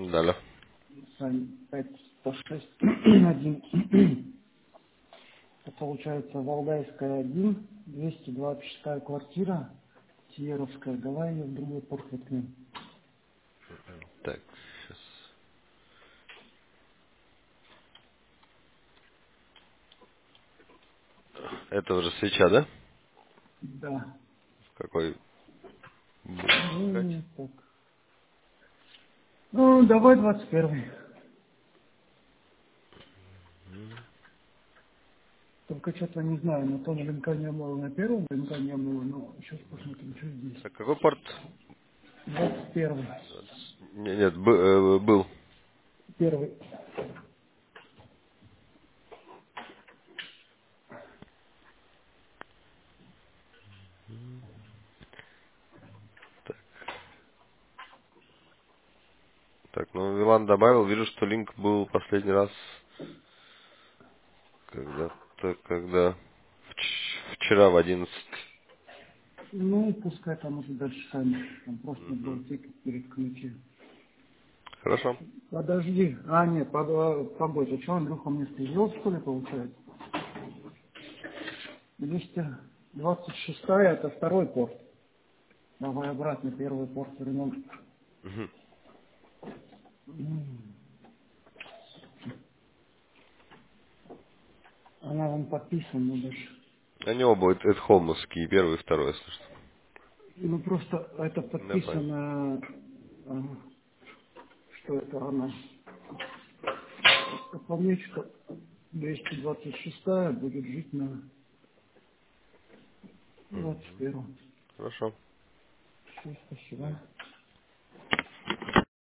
Далее. Сами 5 по 6, 1. Это получается Валдайская 1, 226 квартира, Сиеровская. Давай ее в другой порт воткнем. Так, сейчас. Это уже свеча, да? Да. В какой будем искать? Так. Ну, давай 21. Только что-то не знаю, на том линка не было, на первом линка не было, но сейчас посмотрим, что здесь. Так, какой порт? 21. Нет, был. Первый. Так, ну Вилан добавил, вижу, что линк был последний раз когда вчера в 11. Ну, пускай там уже дальше сами. Там просто надо было тикет переключить. Хорошо. Подожди. А, нет, побой. Ты что, Андрюха мне привел, что ли, получается? 226 это второй порт. Давай обратно первый порт вернем. Мгм. Она вам подписана даже. Они оба это хомовские, первый и второй, если что. Ну, просто это Я понял. подписано, а, что это она. Помнить, что 226 будет жить на 21. Хорошо. Все, спасибо.